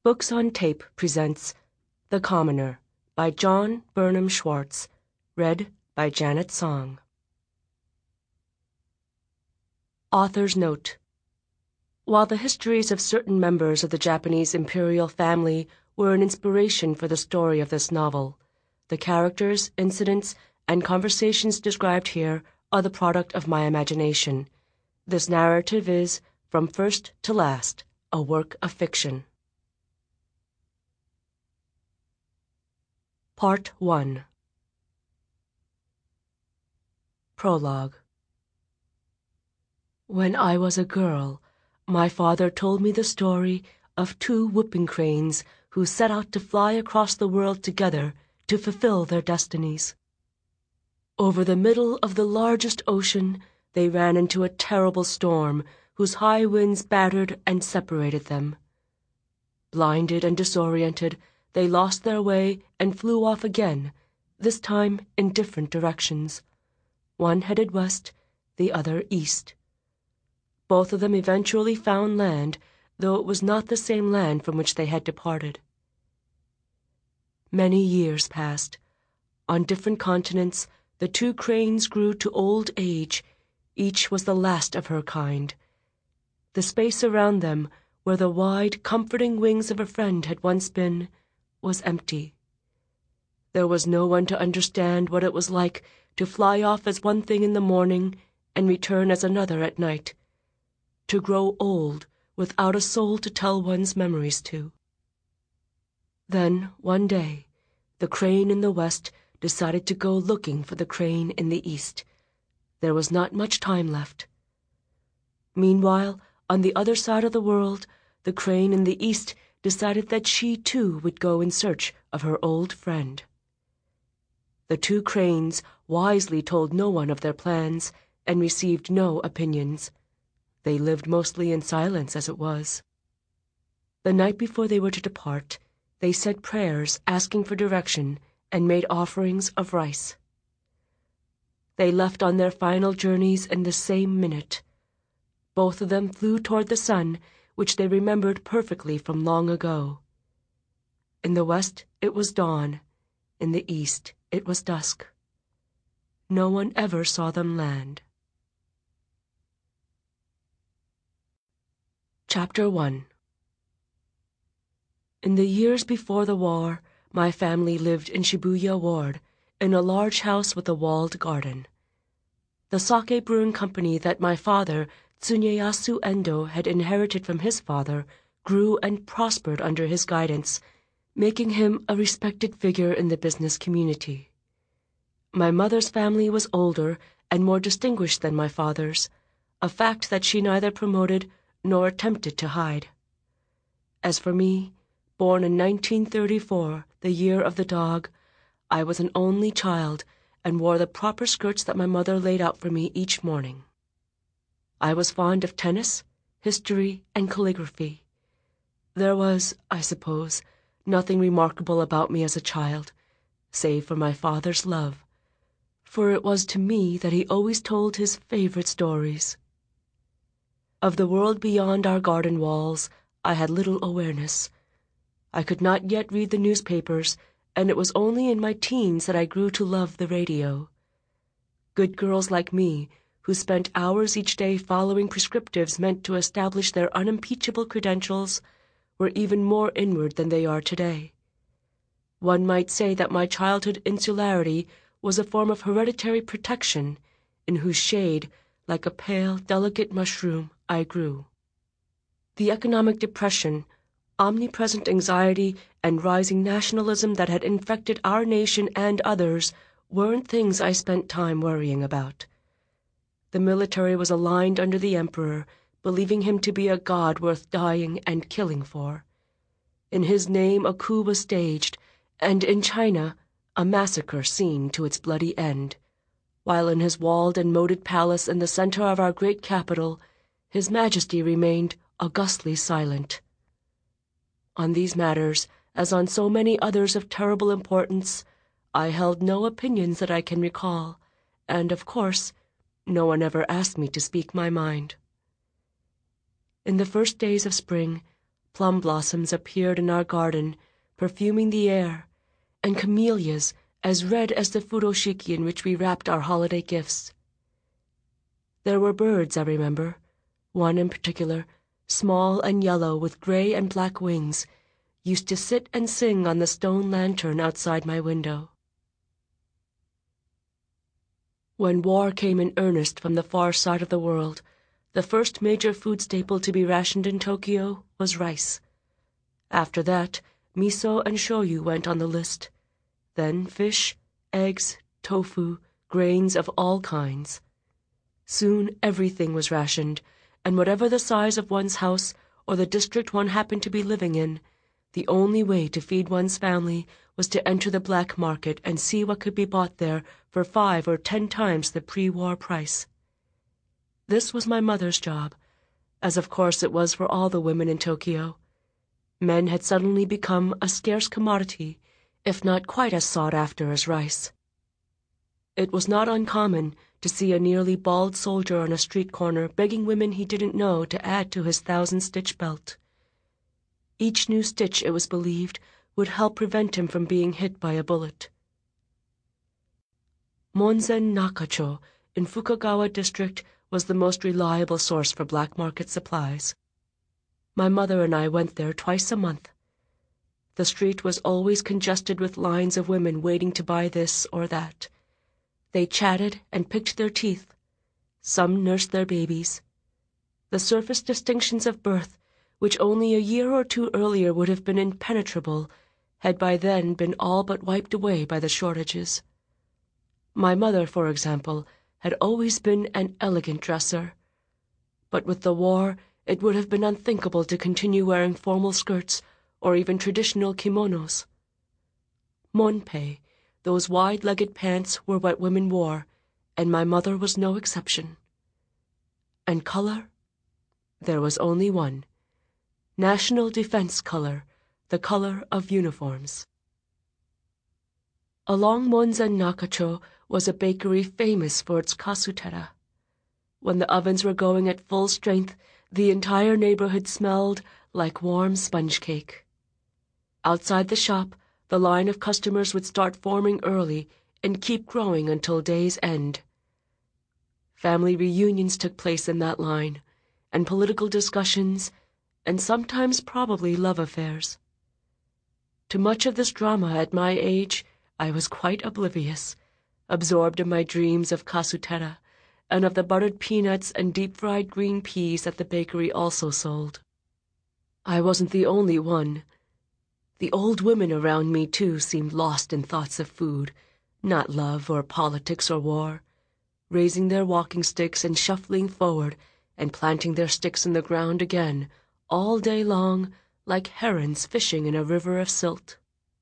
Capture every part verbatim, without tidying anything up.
Books on Tape presents The Commoner by John Burnham Schwartz, read by Janet Song. Author's Note: While the histories of certain members of the Japanese imperial family were an inspiration for the story of this novel, the characters, incidents, and conversations described here are the product of my imagination. This narrative is, from first to last, a work of fiction. Part one. Prologue. When I was a girl, my father told me the story of two whooping cranes who set out to fly across the world together to fulfill their destinies. Over the middle of the largest ocean, they ran into a terrible storm whose high winds battered and separated them. Blinded and disoriented, they lost their way and flew off again, this time in different directions. One headed west, the other east. Both of them eventually found land, though it was not the same land from which they had departed. Many years passed. On different continents, the two cranes grew to old age. Each was the last of her kind. The space around them, where the wide, comforting wings of a friend had once been, was empty. There was no one to understand what it was like to fly off as one thing in the morning and return as another at night, to grow old without a soul to tell one's memories to. Then, one day, the crane in the west decided to go looking for the crane in the east. There was not much time left. Meanwhile, on the other side of the world, the crane in the east decided that she too would go in search of her old friend. The two cranes wisely told no one of their plans and received no opinions. They lived mostly in silence as it was. The night before they were to depart, they said prayers asking for direction and made offerings of rice. They left on their final journeys in the same minute. Both of them flew toward the sun, which they remembered perfectly from long ago. In the west it was dawn, in the east it was dusk. No one ever saw them land. Chapter one. In the years before the war, my family lived in Shibuya Ward, in a large house with a walled garden. The sake brewing company that my father, Tsuneyasu Endo, had inherited from his father grew and prospered under his guidance, making him a respected figure in the business community. My mother's family was older and more distinguished than my father's, a fact that she neither promoted nor attempted to hide. As for me, born in nineteen thirty-four, the year of the dog, I was an only child and wore the proper skirts that my mother laid out for me each morning. I was fond of tennis, history, and calligraphy. There was, I suppose, nothing remarkable about me as a child, save for my father's love, for it was to me that he always told his favorite stories. Of the world beyond our garden walls, I had little awareness. I could not yet read the newspapers, and it was only in my teens that I grew to love the radio. Good girls like me, who spent hours each day following prescriptives meant to establish their unimpeachable credentials, were even more inward than they are today. One might say that my childhood insularity was a form of hereditary protection, in whose shade, like a pale, delicate mushroom, I grew. The economic depression, omnipresent anxiety, and rising nationalism that had infected our nation and others weren't things I spent time worrying about. The military was aligned under the emperor, believing him to be a god worth dying and killing for. In his name a coup was staged, and in China a massacre seen to its bloody end, while in his walled and moated palace in the center of our great capital, His Majesty remained augustly silent. On these matters, as on so many others of terrible importance, I held no opinions that I can recall, and, of course, no one ever asked me to speak my mind. In the first days of spring, Plum blossoms appeared in our garden, perfuming the air, and camellias as red as the furoshiki in which we wrapped our holiday gifts. There were birds, I remember, one in particular, small and yellow with gray and black wings, used to sit and sing on the stone lantern outside my window. When war came in earnest from the far side of the world, the first major food staple to be rationed in Tokyo was rice. After that, miso and shoyu went on the list. Then fish, eggs, tofu, grains of all kinds. Soon everything was rationed, and whatever the size of one's house or the district one happened to be living in, the only way to feed one's family was to enter the black market and see what could be bought there for five or ten times the pre-war price. This was my mother's job, as of course it was for all the women in Tokyo. Men had suddenly become a scarce commodity, if not quite as sought after as rice. It was not uncommon to see a nearly bald soldier on a street corner begging women he didn't know to add to his thousand-stitch belt. Each new stitch, it was believed, would help prevent him from being hit by a bullet. Monzen Nakacho in Fukagawa District was the most reliable source for black market supplies. My mother and I went there twice a month. The street was always congested with lines of women waiting to buy this or that. They chatted and picked their teeth. Some nursed their babies. The surface distinctions of birth, which only a year or two earlier would have been impenetrable, had by then been all but wiped away by the shortages. My mother, for example, had always been an elegant dresser. But with the war, it would have been unthinkable to continue wearing formal skirts or even traditional kimonos. Monpei, those wide-legged pants, were what women wore, and my mother was no exception. And color? There was only one. National defense color, the color of uniforms. Along Monzen Nakacho was a bakery famous for its kasutera. When the ovens were going at full strength, the entire neighborhood smelled like warm sponge cake. Outside the shop, the line of customers would start forming early and keep growing until day's end. Family reunions took place in that line, and political discussions, and sometimes probably love affairs. To much of this drama at my age, I was quite oblivious, absorbed in my dreams of kasutera, and of the buttered peanuts and deep-fried green peas that the bakery also sold. I wasn't the only one. The old women around me, too, seemed lost in thoughts of food, not love or politics or war, raising their walking sticks and shuffling forward and planting their sticks in the ground again, all day long, like herons fishing in a river of silt.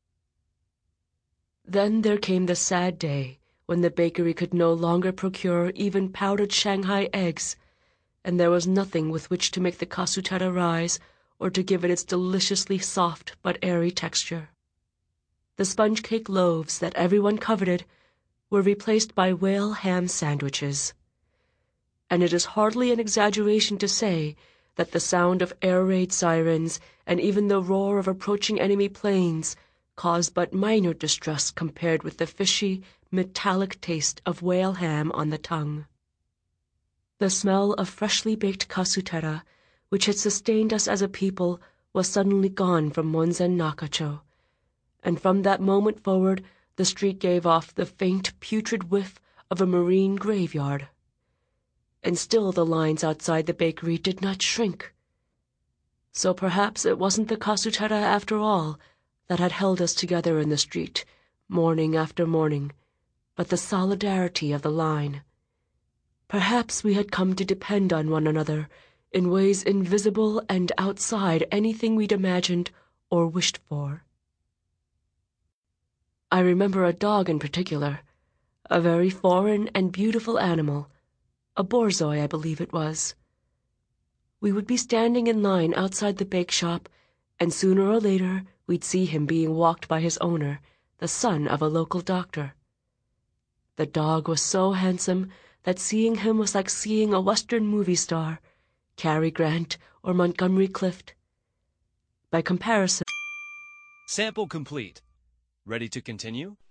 Then there came the sad day when the bakery could no longer procure even powdered Shanghai eggs, and there was nothing with which to make the kasutera rise or to give it its deliciously soft but airy texture. The sponge cake loaves that everyone coveted were replaced by whale ham sandwiches. And it is hardly an exaggeration to say that the sound of air raid sirens and even the roar of approaching enemy planes caused but minor distress compared with the fishy, metallic taste of whale ham on the tongue. The smell of freshly baked kasutera, which had sustained us as a people, was suddenly gone from Monzen Nakacho, and from that moment forward the street gave off the faint, putrid whiff of a marine graveyard. And still the lines outside the bakery did not shrink. So perhaps it wasn't the kasutera after all that had held us together in the street, morning after morning, but the solidarity of the line. Perhaps we had come to depend on one another in ways invisible and outside anything we'd imagined or wished for. I remember a dog in particular, a very foreign and beautiful animal, a borzoi, I believe it was. We would be standing in line outside the bake shop, and sooner or later we'd see him being walked by his owner, the son of a local doctor. The dog was so handsome that seeing him was like seeing a Western movie star, Cary Grant or Montgomery Clift. By comparison, Sample complete. Ready to continue?